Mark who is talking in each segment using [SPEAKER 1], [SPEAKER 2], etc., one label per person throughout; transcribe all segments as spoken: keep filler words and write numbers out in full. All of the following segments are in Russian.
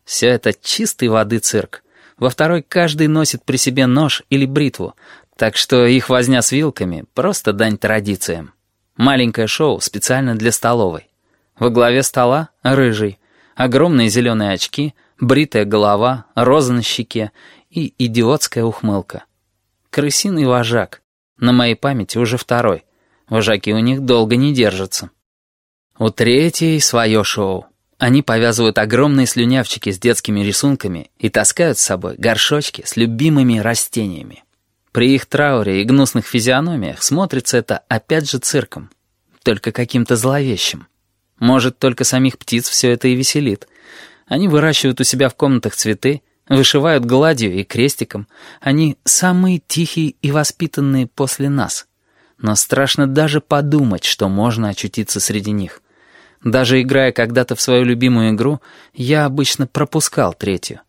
[SPEAKER 1] Все это чистой воды цирк. Во второй каждый носит при себе нож или бритву, так что их возня с вилками — просто дань традициям. Маленькое шоу специально для столовой. Во главе стола — рыжий, огромные зеленые очки, бритая голова, роза на щеке и идиотская ухмылка. Крысиный вожак. На моей памяти уже второй. Вожаки у них долго не держатся. У третьей свое шоу. Они повязывают огромные слюнявчики с детскими рисунками и таскают с собой горшочки с любимыми растениями. При их трауре и гнусных физиономиях смотрится это опять же цирком, только каким-то зловещим. Может, только самих птиц все это и веселит. Они выращивают у себя в комнатах цветы, вышивают гладью и крестиком. Они самые тихие и воспитанные после нас. Но страшно даже подумать, что можно очутиться среди них. Даже играя когда-то в свою любимую игру, я обычно пропускал третью.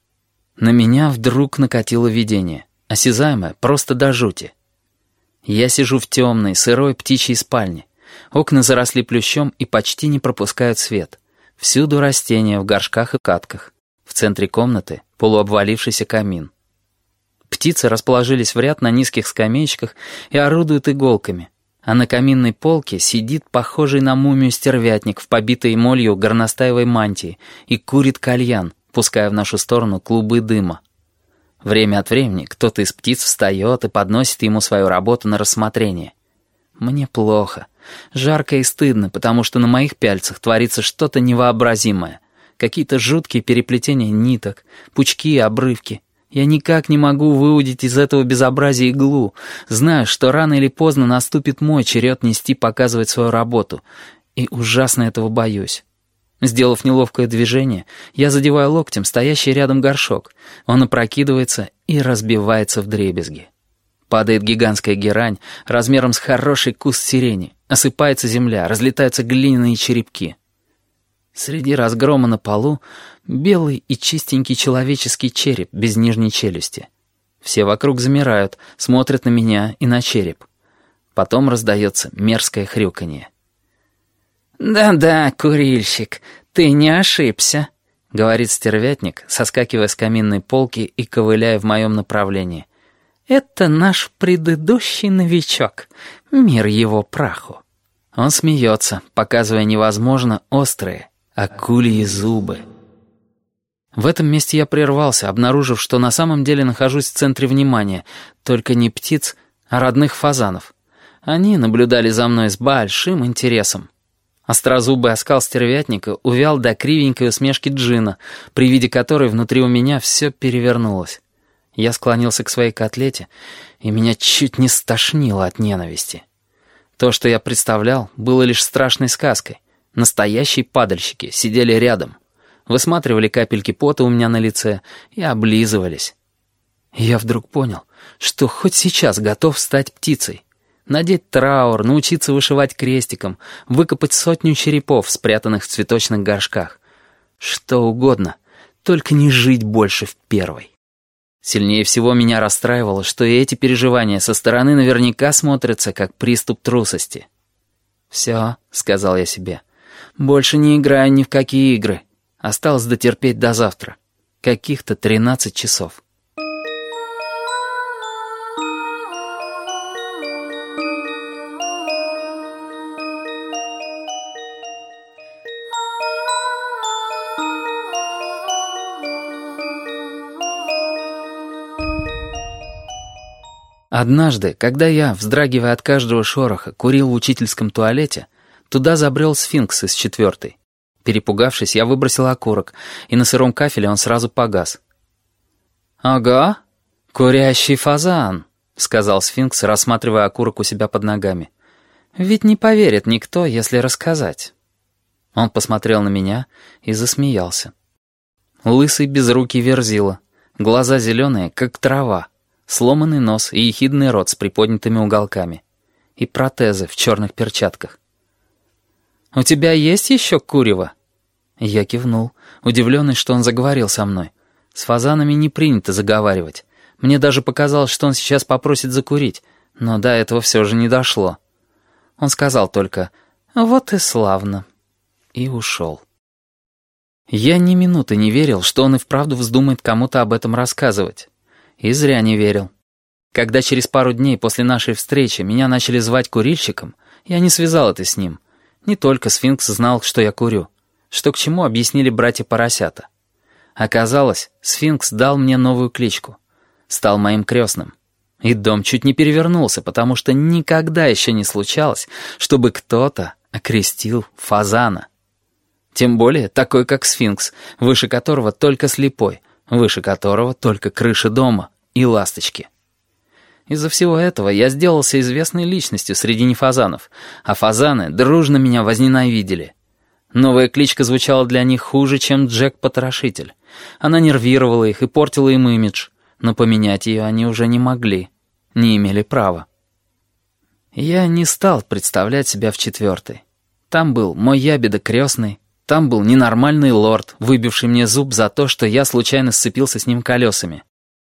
[SPEAKER 1] На меня вдруг накатило видение, осязаемое просто до жути. Я сижу в темной, сырой птичьей спальне. Окна заросли плющом и почти не пропускают свет. Всюду растения в горшках и катках. В центре комнаты полуобвалившийся камин. Птицы расположились в ряд на низких скамеечках и орудуют иголками. А на каминной полке сидит похожий на мумию стервятник в побитой молью горностаевой мантии и курит кальян, пуская в нашу сторону клубы дыма. Время от времени кто-то из птиц встает и подносит ему свою работу на рассмотрение. Мне плохо, жарко и стыдно, потому что на моих пяльцах творится что-то невообразимое. Какие-то жуткие переплетения ниток, пучки и обрывки. Я никак не могу выудить из этого безобразия иглу, зная, что рано или поздно наступит мой черед нести, показывать свою работу. И ужасно этого боюсь. Сделав неловкое движение, я задеваю локтем стоящий рядом горшок. Он опрокидывается и разбивается вдребезги. Падает гигантская герань размером с хороший куст сирени. Осыпается земля, разлетаются глиняные черепки. Среди разгрома на полу белый и чистенький человеческий череп без нижней челюсти. Все вокруг замирают, смотрят на меня и на череп. Потом раздается мерзкое хрюканье. «Да-да, курильщик, ты не ошибся», — говорит стервятник, соскакивая с каминной полки и ковыляя в моем направлении. «Это наш предыдущий новичок, мир его праху». Он смеется, показывая невозможно острые, акульи зубы. В этом месте я прервался, обнаружив, что на самом деле нахожусь в центре внимания, только не птиц, а родных фазанов. Они наблюдали за мной с большим интересом. Острозубый оскал стервятника увял до кривенькой усмешки Джина, при виде которой внутри у меня все перевернулось. Я склонился к своей котлете, и меня чуть не стошнило от ненависти. То, что я представлял, было лишь страшной сказкой. Настоящие падальщики сидели рядом, высматривали капельки пота у меня на лице и облизывались. И я вдруг понял, что хоть сейчас готов стать птицей. Надеть траур, научиться вышивать крестиком, выкопать сотню черепов, спрятанных в цветочных горшках. Что угодно, только не жить больше в первой. Сильнее всего меня расстраивало, что и эти переживания со стороны наверняка смотрятся как приступ трусости. «Все», — сказал я себе, — «больше не играю ни в какие игры. Осталось дотерпеть до завтра. Каких-то тринадцать часов». Однажды, когда я, вздрагивая от каждого шороха, курил в учительском туалете, туда забрел сфинкс из четвертой. Перепугавшись, я выбросил окурок, и на сыром кафеле он сразу погас. «Ага, курящий фазан», — сказал сфинкс, рассматривая окурок у себя под ногами. «Ведь не поверит никто, если рассказать». Он посмотрел на меня и засмеялся. Лысый безрукий верзила, глаза зеленые, как трава, сломанный нос и ехидный рот с приподнятыми уголками. И протезы в черных перчатках. «У тебя есть еще курево?» Я кивнул, удивленный, что он заговорил со мной. С фазанами не принято заговаривать. Мне даже показалось, что он сейчас попросит закурить, но до этого все же не дошло. Он сказал только «вот и славно» и ушел. Я ни минуты не верил, что он и вправду вздумает кому-то об этом рассказывать. И зря не верил. Когда через пару дней после нашей встречи меня начали звать курильщиком, я не связал это с ним. Не только сфинкс знал, что я курю. Что к чему, объяснили братья-поросята. Оказалось, сфинкс дал мне новую кличку. Стал моим крестным. И дом чуть не перевернулся, потому что никогда еще не случалось, чтобы кто-то окрестил фазана. Тем более такой, как сфинкс, выше которого только слепой, выше которого только крыша дома и ласточки. Из-за всего этого я сделался известной личностью среди нефазанов, а фазаны дружно меня возненавидели. Новая кличка звучала для них хуже, чем Джек-потрошитель. Она нервировала их и портила им имидж, но поменять ее они уже не могли, не имели права. Я не стал представлять себя в четвертой. Там был мой ябеда крестный, там был ненормальный лорд, выбивший мне зуб за то, что я случайно сцепился с ним колесами.